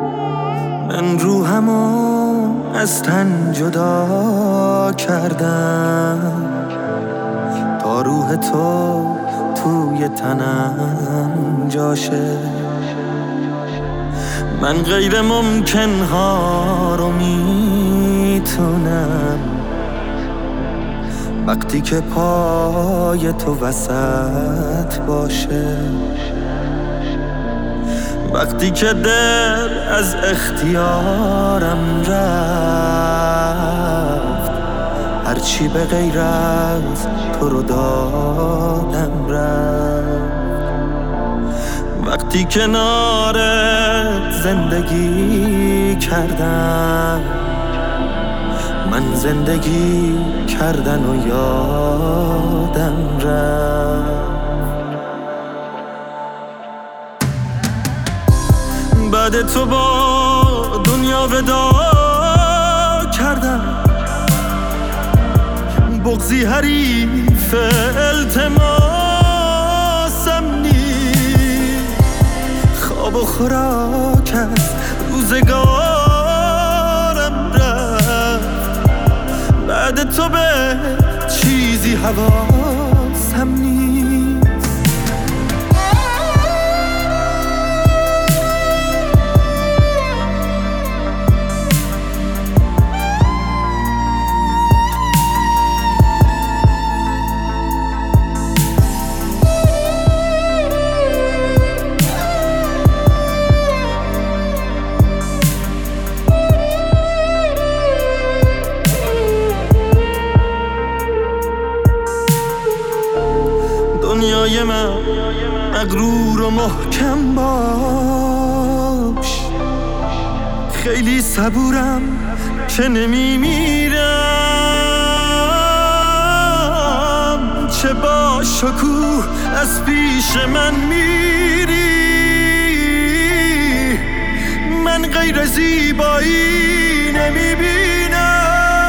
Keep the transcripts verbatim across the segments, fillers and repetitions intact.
من روحمو از تن جدا کردم تا روح تو توی تنم جاشه. من غیر ممکن ها رو میتونم وقتی که پای تو وسط باشه، وقتی که دل از اختیارم رفت، هرچی به غیر از تو رو دادم رفت، وقتی کنارت زندگی کردم، من زندگی کردن و یادم رفت. بعد تو با دنیا ودا کردم، بغضی حریف التماسم نیست، خواب و خوراک از روزگارم رفت، بعد تو به چیزی حواسم نیست. دنیای من مغرور و محکم باش، خیلی صبورم که نمیمیرم، چه با شکوه از پیش من میری، من غیر زیبایی نمیبینم.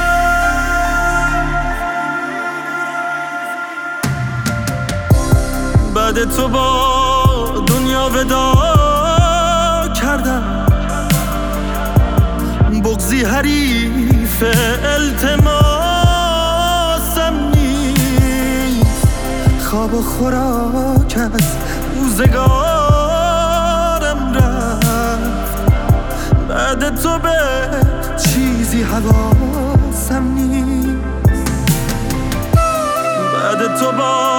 بعد تو با دنیا ودا کردم، بغضی حریف التماسم نیست، خواب و خوراک از روزگارم رفت، بعد تو به چیزی حواسم نیست. بعد تو با